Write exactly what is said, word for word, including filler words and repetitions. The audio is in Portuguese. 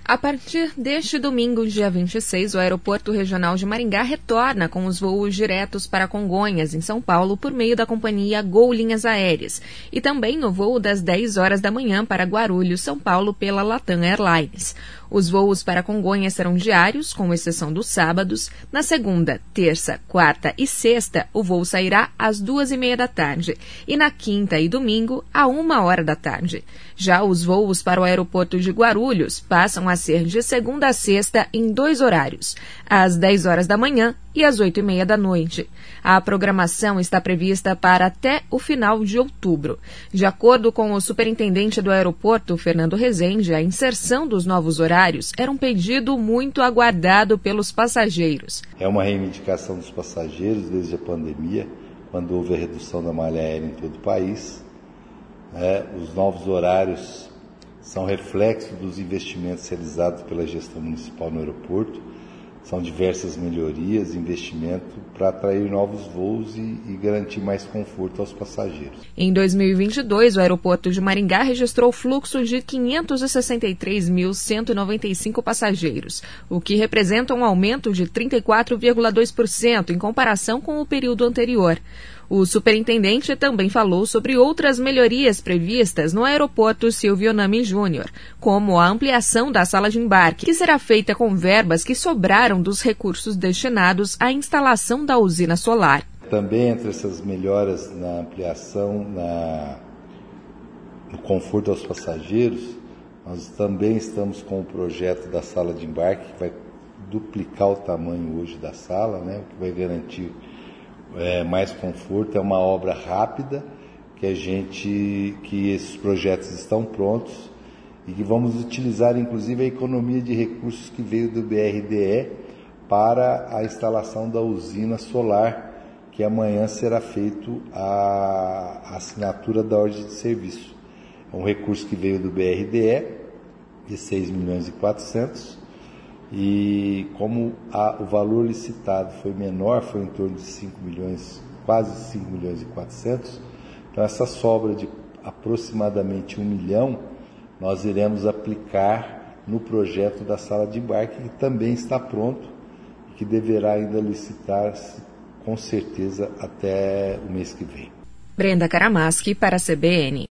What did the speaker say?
A partir deste domingo, dia vinte e seis, o Aeroporto Regional de Maringá retorna com os voos diretos para Congonhas, em São Paulo, por meio da companhia Gol Linhas Aéreas, e também o voo das dez horas da manhã para Guarulhos, São Paulo, pela Latam Airlines. Os voos para Congonhas serão diários, com exceção dos sábados. Na segunda, terça, quarta e sexta, o voo sairá às duas e meia da tarde, e na quinta e domingo, à uma hora da tarde. Já os voos para o aeroporto de Guarulhos passam a ser de segunda a sexta em dois horários, às dez horas da manhã e às oito e meia da noite. A programação está prevista para até o final de outubro. De acordo com o superintendente do aeroporto, Fernando Rezende, a inserção dos novos horários era um pedido muito aguardado pelos passageiros. É uma reivindicação dos passageiros desde a pandemia, quando houve a redução da malha aérea em todo o país. É, os novos horários são reflexo dos investimentos realizados pela gestão municipal no aeroporto. São diversas melhorias, investimento para atrair novos voos e, e garantir mais conforto aos passageiros. Em dois mil e vinte e dois, o aeroporto de Maringá registrou fluxo de quinhentos e sessenta e três mil cento e noventa e cinco passageiros, o que representa um aumento de trinta e quatro vírgula dois por cento em comparação com o período anterior. O superintendente também falou sobre outras melhorias previstas no aeroporto Silvio Nami Júnior, como a ampliação da sala de embarque, que será feita com verbas que sobraram dos recursos destinados à instalação da usina solar. Também entre essas melhoras na ampliação, na, no conforto aos passageiros, nós também estamos com o projeto da sala de embarque, que vai duplicar o tamanho hoje da sala, né, o que vai garantir É, mais conforto. É uma obra rápida, que a gente, que esses projetos estão prontos e que vamos utilizar inclusive a economia de recursos que veio do B R D E para a instalação da usina solar, que amanhã será feito a, a assinatura da ordem de serviço. É um recurso que veio do B R D E de seis milhões e quatrocentos. E como a, o valor licitado foi menor, foi em torno de cinco milhões, quase cinco milhões e quatrocentos, então essa sobra de aproximadamente um milhão, nós iremos aplicar no projeto da sala de embarque, que também está pronto e que deverá ainda licitar-se com certeza até o mês que vem. Brenda Karamaski para a C B N.